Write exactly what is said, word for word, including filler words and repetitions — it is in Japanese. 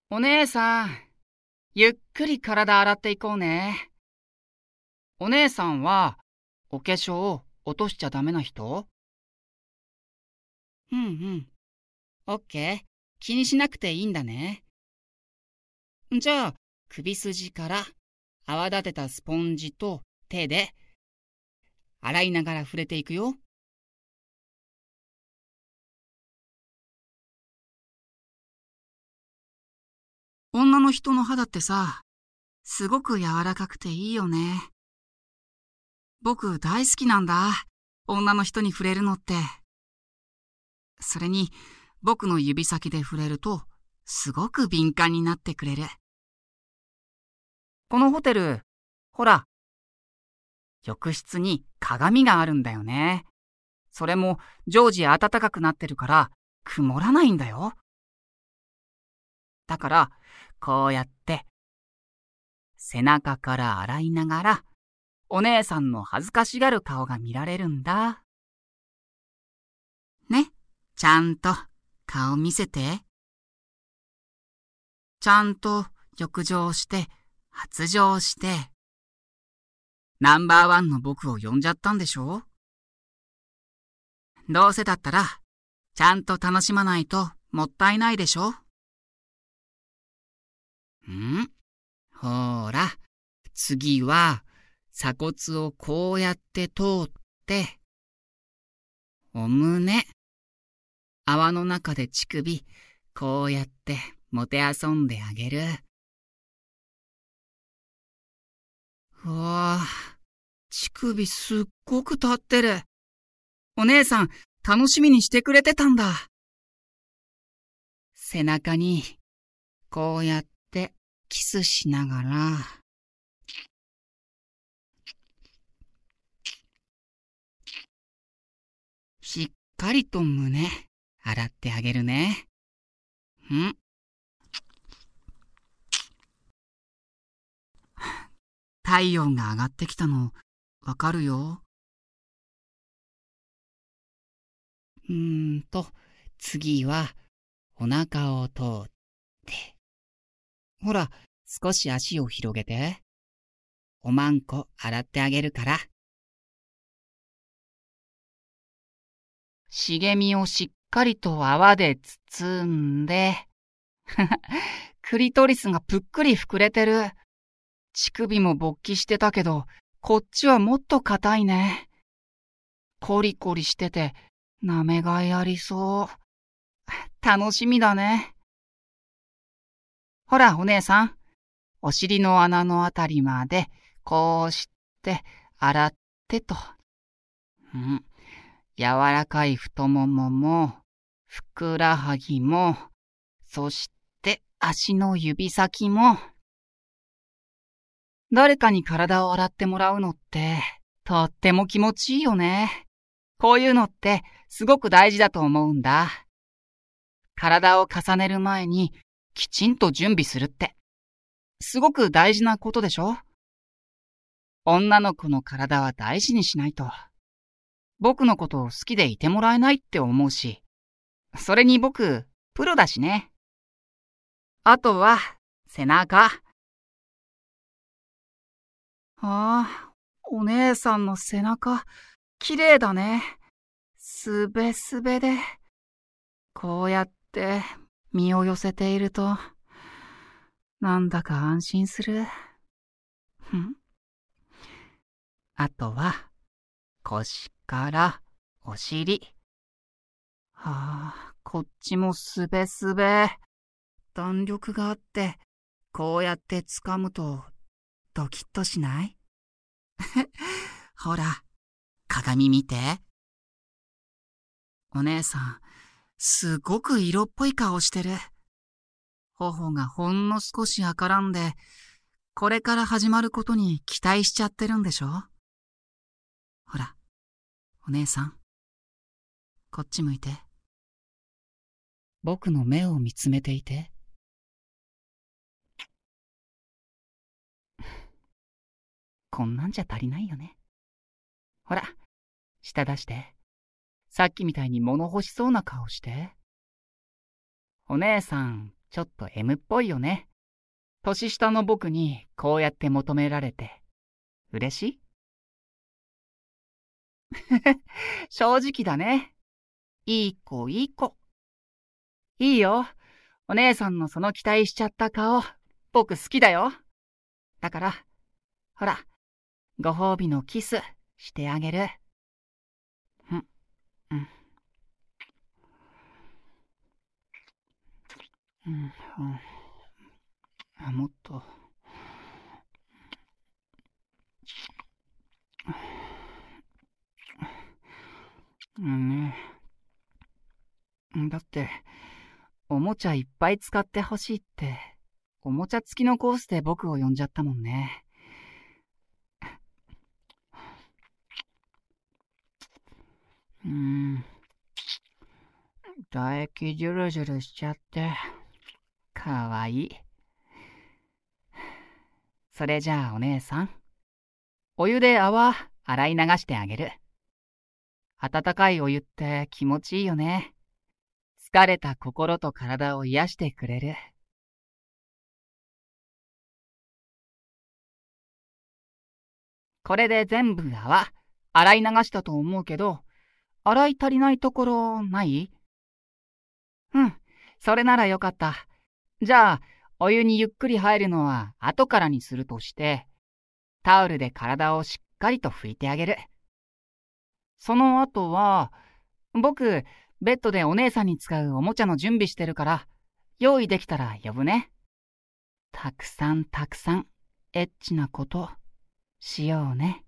お姉さん、ゆっくり体洗っていこうね。お姉さんは、お化粧落としちゃダメな人？うんうん。オッケー。気にしなくていいんだね。じゃあ、首筋から泡立てたスポンジと手で洗いながら触れていくよ。女の人の肌ってさ、すごく柔らかくていいよね。僕大好きなんだ。女の人に触れるのって。それに、僕の指先で触れると、すごく敏感になってくれる。このホテル、ほら、浴室に鏡があるんだよね。それも常時暖かくなってるから曇らないんだよ。だから、こうやって背中から洗いながらお姉さんの恥ずかしがる顔が見られるんだ。ね、ちゃんと顔見せて。ちゃんと浴場して、発情して、ナンバーワンの僕を呼んじゃったんでしょ？どうせだったら、ちゃんと楽しまないともったいないでしょ？ん？ほーら、次は鎖骨をこうやって通って、お胸、泡の中で乳首、こうやってもてあそんであげる。うわぁ、乳首すっごく立ってる。お姉さん、楽しみにしてくれてたんだ。背中に、こうやってキスしながら、しっかりと胸、洗ってあげるね。ん？体温が上がってきたの、わかるよ。うーんと、次は、お腹を通って。ほら、少し足を広げて。おまんこ洗ってあげるから。茂みをしっかりと泡で包んで。クリトリスがぷっくり膨れてる。乳首も勃起してたけど、こっちはもっと硬いね。コリコリしてて、舐めがいありそう。楽しみだね。ほら、お姉さん。お尻の穴のあたりまで、こうして、洗ってと。うん。柔らかい太ももも、ふくらはぎも、そして足の指先も。誰かに体を洗ってもらうのって、とっても気持ちいいよね。こういうのってすごく大事だと思うんだ。体を重ねる前にきちんと準備するって、すごく大事なことでしょ？女の子の体は大事にしないと、僕のことを好きでいてもらえないって思うし、それに僕、プロだしね。あとは、背中。ああ、お姉さんの背中、綺麗だね。すべすべで、こうやって身を寄せていると、なんだか安心する。ふん。あとは、腰からお尻。はあ、こっちもすべすべ。弾力があって、こうやって掴むと、ドキッとしない？ほら、鏡見て。お姉さん、すごく色っぽい顔してる。頬がほんの少し赤らんで、これから始まることに期待しちゃってるんでしょ？ほら、お姉さん、こっち向いて。僕の目を見つめていて。こんなんじゃ足りないよね。ほら、舌出して。さっきみたいに物欲しそうな顔して。お姉さん、 ちょっと M っぽいよね。年下の僕にこうやって求められて、嬉しい？正直だね。いい子いい子。いいよ。お姉さんのその期待しちゃった顔、僕好きだよ。だから、ほら、ご褒美のキスしてあげる。うん、うん。うん、うん。あ、もっと。うんね。だって、おもちゃいっぱい使ってほしいって、おもちゃ付きのコースで僕を呼んじゃったもんね。うーん。唾液ジュルジュルしちゃって、かわいい。それじゃあお姉さん、お湯で泡洗い流してあげる。温かいお湯って気持ちいいよね。疲れた心と体を癒してくれる。これで全部泡、洗い流したと思うけど、洗い足りないところない？うん、それならよかった。じゃあ、お湯にゆっくり入るのは後からにするとして、タオルで体をしっかりと拭いてあげる。その後は、僕、ベッドでお姉さんに使うおもちゃの準備してるから、用意できたら呼ぶね。たくさんたくさん、エッチなこと、しようね。